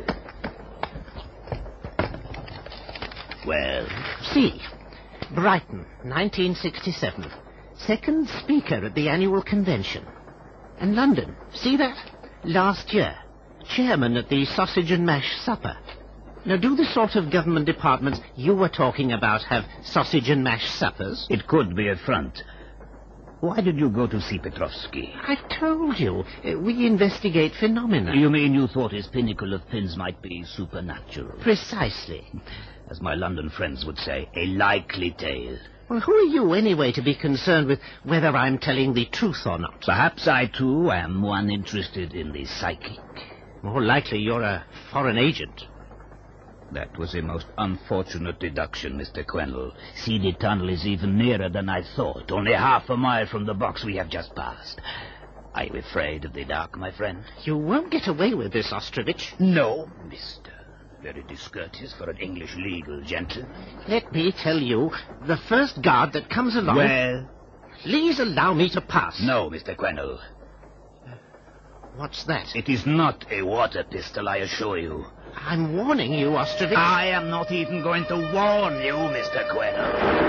Well? See. Brighton, 1967. Second speaker at the annual convention. And London, see that? Last year. Chairman at the sausage and mash supper. Now, do the sort of government departments you were talking about have sausage and mash suppers? It could be a front. Why did you go to see Petrovsky? I told you. We investigate phenomena. You mean you thought his pinnacle of pins might be supernatural? Precisely. As my London friends would say, a likely tale. Well, who are you, anyway, to be concerned with whether I'm telling the truth or not? Perhaps I, too, am one interested in the psychic. More likely you're a foreign agent. That was a most unfortunate deduction, Mr. Quennell. See, the tunnel is even nearer than I thought, only half a mile from the box we have just passed. Are you afraid of the dark, my friend? You won't get away with this, Ostrovich. No, mister. Very discourteous for an English legal gentleman. Let me tell you, the first guard that comes along... Well? Please allow me to pass. No, Mr. Quennell. What's that? It is not a water pistol, I assure you. I'm warning you, Ostrovich. I am not even going to warn you, Mr. Quennell.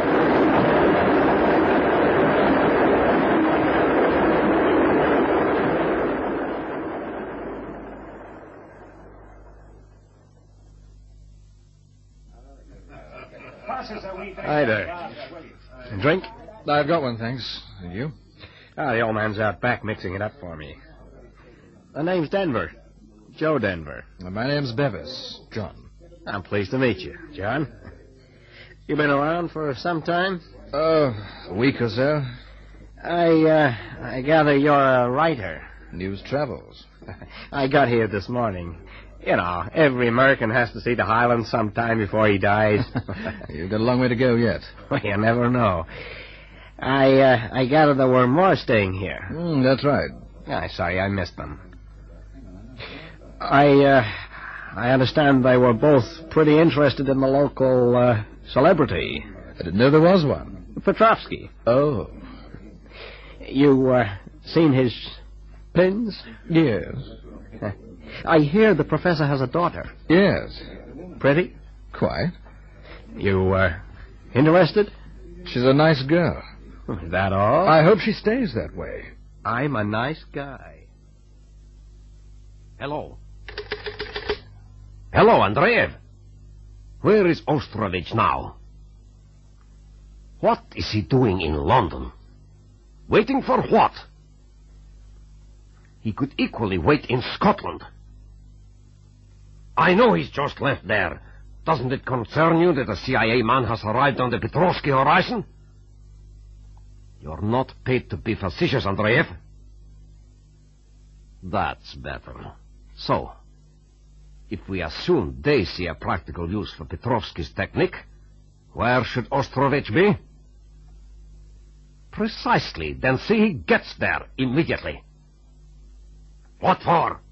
Hi there. Drink? I've got one, thanks. And you? The old man's out back mixing it up for me. The name's Denver. Joe Denver. My name's Bevis. John. I'm pleased to meet you, John. You been around for some time? A week or so. I gather you're a writer. News travels. I got here this morning. You know, every American has to see the Highlands sometime before he dies. You've got a long way to go yet. Well, you never know. I gather there were more staying here. That's right. Sorry, I missed them. I understand they were both pretty interested in the local celebrity. I didn't know there was one. Petrovsky. Oh. You seen his pins? Yes. I hear the professor has a daughter. Yes. Pretty? Quite. You interested? She's a nice girl. Is that all? I hope she stays that way. I'm a nice guy. Hello. Hello, Andreev. Where is Ostrovich now? What is he doing in London? Waiting for what? He could equally wait in Scotland. I know he's just left there. Doesn't it concern you that a CIA man has arrived on the Petrovsky horizon? You're not paid to be facetious, Andreev. That's better. So, if we assume they see a practical use for Petrovsky's technique, where should Ostrovich be? Precisely. Then see he gets there immediately. What for?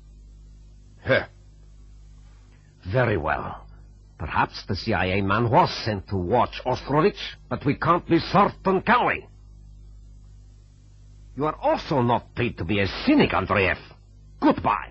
Very well. Perhaps the CIA man was sent to watch Ostrovich, but we can't be certain, can we? You are also not paid to be a cynic, Andreev. Goodbye.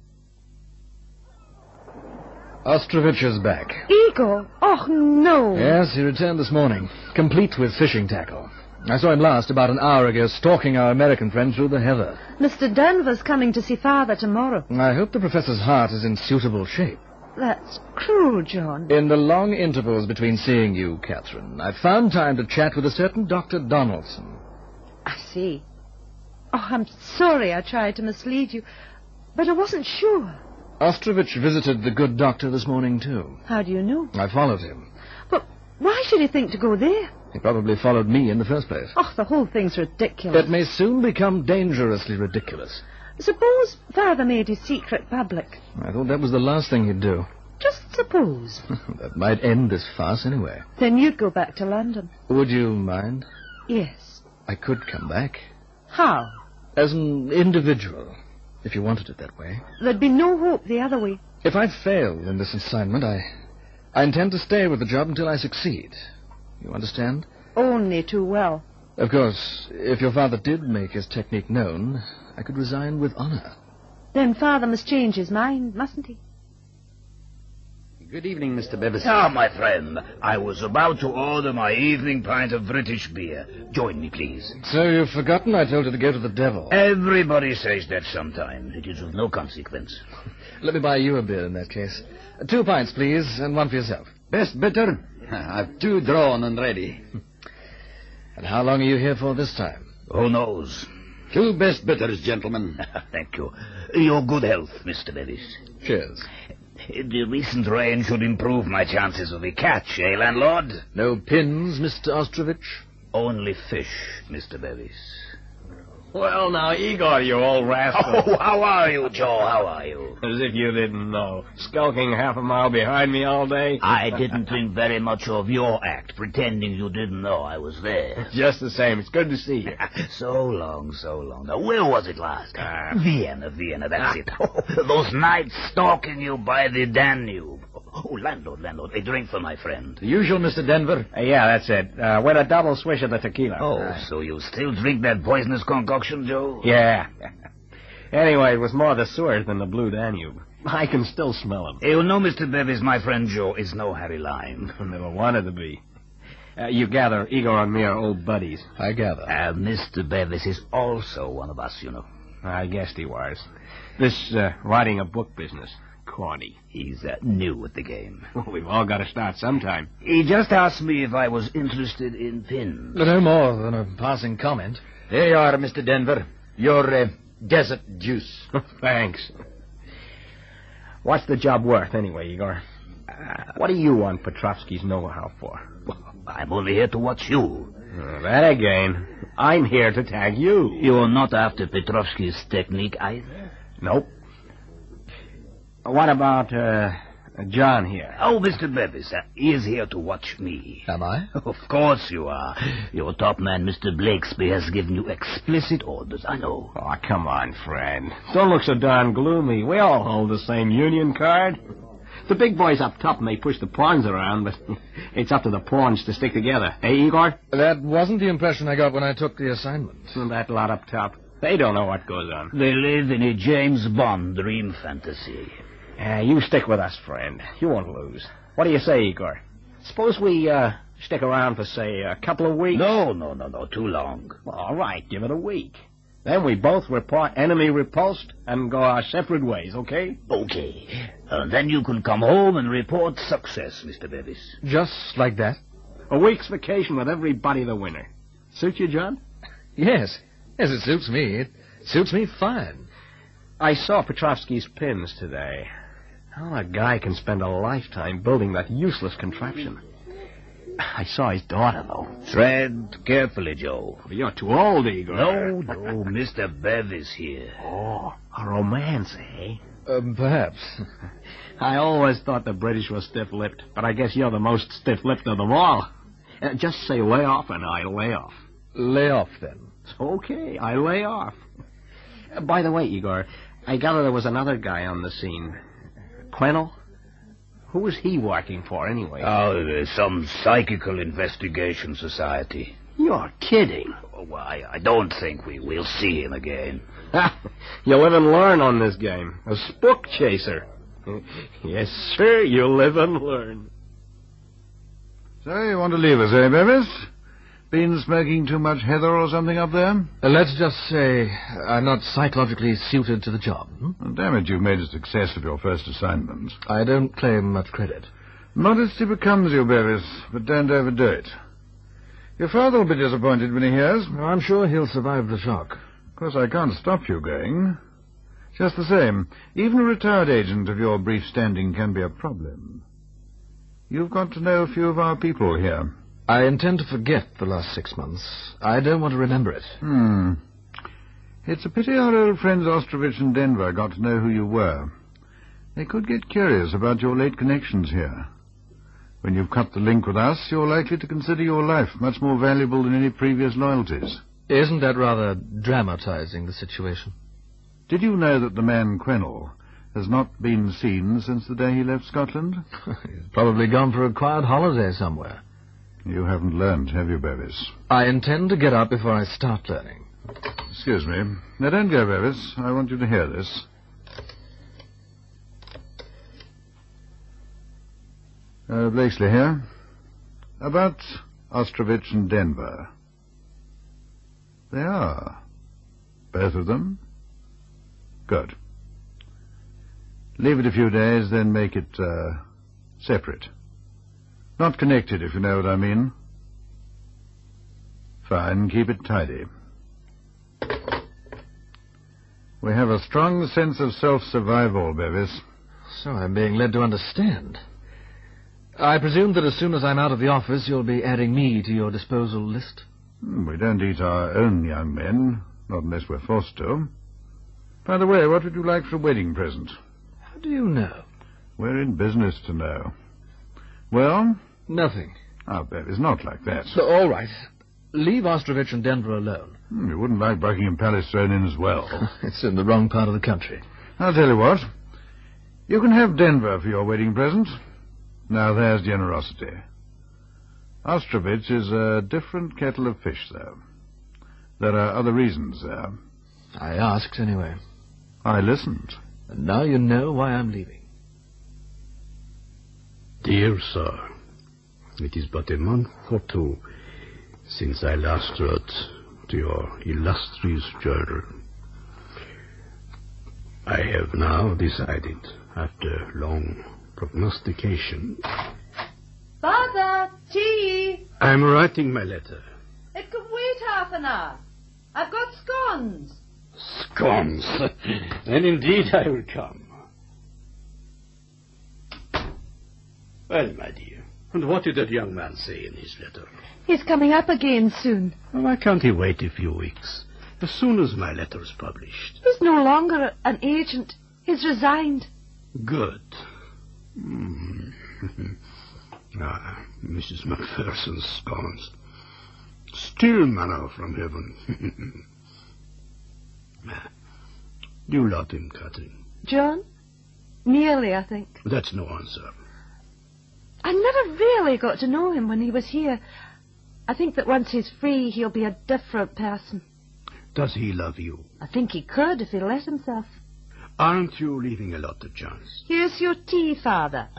Ostrovich is back. Igor! Oh, no. Yes, he returned this morning, complete with fishing tackle. I saw him last about an hour ago, stalking our American friend through the heather. Mr. Denver's coming to see Father tomorrow. I hope the professor's heart is in suitable shape. That's cruel, John. In the long intervals between seeing you, Catherine, I found time to chat with a certain Dr. Donaldson. I see. Oh, I'm sorry I tried to mislead you, but I wasn't sure. Ostrovich visited the good doctor this morning, too. How do you know? I followed him. But why should he think to go there? He probably followed me in the first place. Oh, the whole thing's ridiculous. It may soon become dangerously ridiculous. Suppose Father made his secret public. I thought that was the last thing he'd do. Just suppose. That might end this farce anyway. Then you'd go back to London. Would you mind? Yes. I could come back. How? As an individual, if you wanted it that way. There'd be no hope the other way. If I fail in this assignment, I intend to stay with the job until I succeed. You understand? Only too well. Of course, if your father did make his technique known, I could resign with honor. Then Father must change his mind, mustn't he? Good evening, Mr. Bevis. Ah, my friend. I was about to order my evening pint of British beer. Join me, please. So you've forgotten I told you to go to the devil? Everybody says that sometimes. It is of no consequence. Let me buy you a beer in that case. 2 pints, please, and one for yourself. Best bitter? I've 2 drawn and ready. And how long are you here for this time? Who knows? 2 best bitters, gentlemen. Thank you. Your good health, Mr. Bevis. Cheers. The recent rain should improve my chances of a catch, eh, landlord? No pins, Mr. Ostrovich? Only fish, Mr. Bevis. Well, now, Igor, you old rascal. Oh, how are you, Joe? How are you? As if you didn't know. Skulking half a mile behind me all day. I didn't think very much of your act, pretending you didn't know I was there. Just the same. It's good to see you. So long, so long. Now, where was it last? Vienna, that's it. Oh, those nights stalking you by the Danube. Oh, landlord, a drink for my friend. The usual, Mr. Denver. Yeah, that's it. With a double swish of the tequila. Oh, so you still drink that poisonous concoction, Joe? Yeah. Anyway, it was more the sewers than the Blue Danube. I can still smell them. You know, Mr. Bevis, my friend Joe is no Harry Lime. Never wanted to be. You gather Igor and me are old buddies. I gather. Mr. Bevis is also one of us, you know. I guessed he was. This writing a book business. Corny. He's new at the game. We've all got to start sometime. He just asked me if I was interested in pins. No more than a passing comment. There you are, Mr. Denver. Your desert juice. Thanks. What's the job worth, anyway, Igor? What do you want Petrovsky's know-how for? I'm only here to watch you. That again. I'm here to tag you. You're not after Petrovsky's technique either? Nope. What about, John here? Oh, Mr. Bevis, he is here to watch me. Am I? Of course you are. Your top man, Mr. Blakesby, has given you explicit orders, I know. Oh, come on, friend. Don't look so darn gloomy. We all hold the same union card. The big boys up top may push the pawns around, but it's up to the pawns to stick together. Hey, Igor? That wasn't the impression I got when I took the assignment. That lot up top. They don't know what goes on. They live in a James Bond dream fantasy. You stick with us, friend. You won't lose. What do you say, Igor? Suppose we, stick around for, say, a couple of weeks? No, too long. Well, all right, give it a week. Then we both report enemy repulsed and go our separate ways, okay? Okay. Then you can come home and report success, Mr. Bevis. Just like that? A week's vacation with everybody the winner. Suit you, John? Yes. Yes, it suits me. It suits me fine. I saw Petrovsky's pins today. How a guy can spend a lifetime building that useless contraption. I saw his daughter, though. Tread carefully, Joe. You're too old, Igor. No, Mr. Bevis here. Oh, a romance, eh? Perhaps. I always thought the British were stiff-lipped, but I guess you're the most stiff-lipped of them all. Just say lay off and I lay off. Lay off, then. Okay, I lay off. By the way, Igor, I gather there was another guy on the scene. Quennell? Who was he working for, anyway? Oh, some psychical investigation society. You're kidding. Oh, why, I don't think we'll see him again. You live and learn on this game. A spook chaser. Yes, sir, you live and learn. So, you want to leave us, eh, Bevis? Been smoking too much heather or something up there? Let's just say I'm not psychologically suited to the job. Well, damn it, you've made a success of your first assignment. I don't claim much credit. Modesty becomes you, Bevis, but don't overdo it. Your father will be disappointed when he hears. I'm sure he'll survive the shock. Of course, I can't stop you going. Just the same, even a retired agent of your brief standing can be a problem. You've got to know a few of our people here. I intend to forget the last 6 months. I don't want to remember it. It's a pity our old friends Ostrovich and Denver got to know who you were. They could get curious about your late connections here. When you've cut the link with us, you're likely to consider your life much more valuable than any previous loyalties. Isn't that rather dramatizing the situation? Did you know that the man Quennell has not been seen since the day he left Scotland? He's probably gone for a quiet holiday somewhere. You haven't learned, have you, Bevis? I intend to get up before I start learning. Excuse me. Now, don't go, Bevis. I want you to hear this. Blakesley here. About Ostrovich and Denver. They are. Both of them? Good. Leave it a few days, then make it, separate. Not connected, if you know what I mean. Fine, keep it tidy. We have a strong sense of self-survival, Bevis. So I'm being led to understand. I presume that as soon as I'm out of the office, you'll be adding me to your disposal list? We don't eat our own young men, not unless we're forced to. By the way, what would you like for a wedding present? How do you know? We're in business to know. Well? Nothing. Oh, Bevis, not like that. So, all right. Leave Ostrovich and Denver alone. You wouldn't like Buckingham Palace thrown in as well. It's in the wrong part of the country. I'll tell you what. You can have Denver for your wedding present. Now, there's generosity. Ostrovich is a different kettle of fish, though. There are other reasons there. I asked, anyway. I listened. And now you know why I'm leaving. Dear sir, it is but a month or two since I last wrote to your illustrious journal. I have now decided, after long prognostication... Father, tea! I'm writing my letter. It can wait half an hour. I've got scones. Scones. Then indeed I will come. Well, my dear, and what did that young man say in his letter? He's coming up again soon. Well, why can't he wait a few weeks? As soon as my letter is published. He's no longer an agent. He's resigned. Good. Mrs. Macpherson's scones. Still manna from heaven. Do you love him, Catherine? John? Nearly, I think. That's no answer. I never really got to know him when he was here. I think that once he's free, he'll be a different person. Does he love you? I think he could if he let himself. Aren't you leaving a lot to chance? Here's your tea, Father.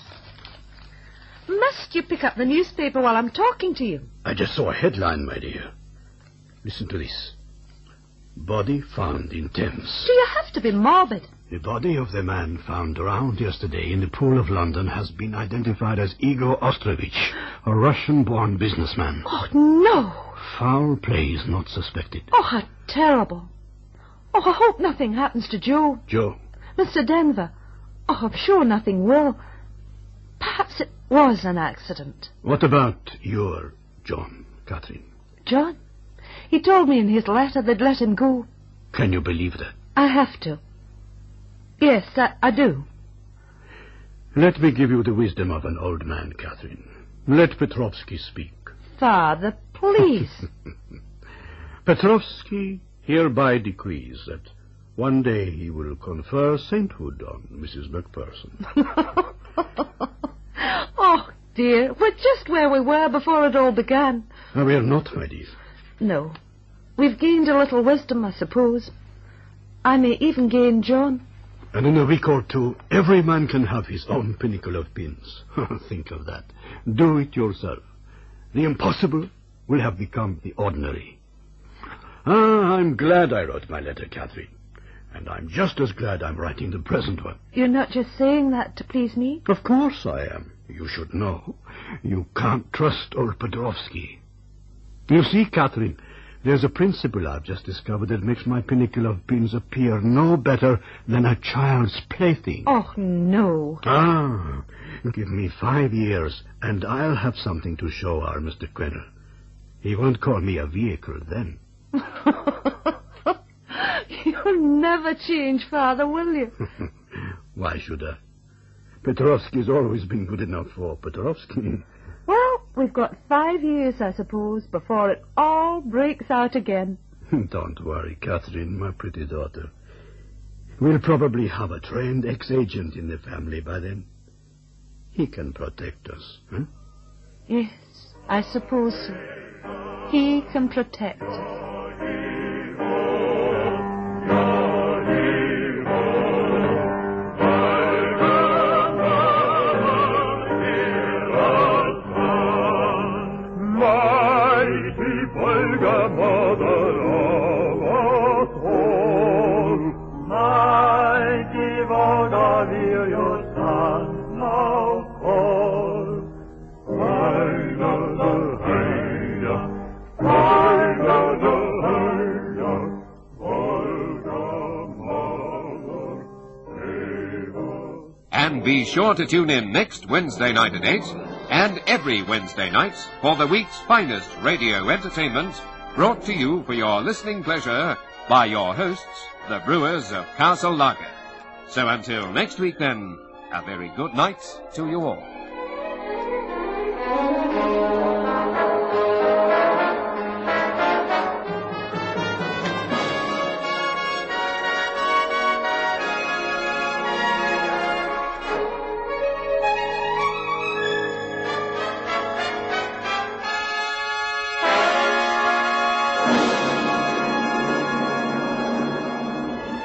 Must you pick up the newspaper while I'm talking to you? I just saw a headline, my dear. Listen to this. Body found in Thames. Do you have to be morbid? The body of the man found drowned yesterday in the pool of London has been identified as Igor Ostrovich, a Russian-born businessman. Oh, no! Foul play is not suspected. Oh, how terrible. Oh, I hope nothing happens to Joe. Joe? Mr. Denver. Oh, I'm sure nothing will. Perhaps it was an accident. What about your John, Catherine? John? He told me in his letter they'd let him go. Can you believe that? I have to. Yes, I do. Let me give you the wisdom of an old man, Catherine. Let Petrovsky speak. Father, please. Petrovsky hereby decrees that one day he will confer sainthood on Mrs. Macpherson. Oh, dear, we're just where we were before it all began. We are not, my dear. No. We've gained a little wisdom, I suppose. I may even gain John. And in a week or two, every man can have his own pinnacle of pins. Think of that. Do it yourself. The impossible will have become the ordinary. I'm glad I wrote my letter, Catherine. And I'm just as glad I'm writing the present one. You're not just saying that to please me? Of course I am. You should know. You can't trust old Petrovsky. You see, Catherine, there's a principle I've just discovered that makes my pinnacle of pins appear no better than a child's plaything. Oh, no. Give me 5 years, and I'll have something to show our Mr. Quenner. He won't call me a vehicle then. You'll never change, Father, will you? Why should I? Petrovsky's always been good enough for Petrovsky. Well, we've got 5 years, I suppose, before it all breaks out again. Don't worry, Catherine, my pretty daughter. We'll probably have a trained ex-agent in the family by then. He can protect us, huh? Yes, I suppose so. He can protect us. And be sure to tune in next Wednesday night at 8, and every Wednesday night for the week's finest radio entertainment, brought to you for your listening pleasure by your hosts, the Brewers of Castle Lager. So until next week then, a very good night to you all.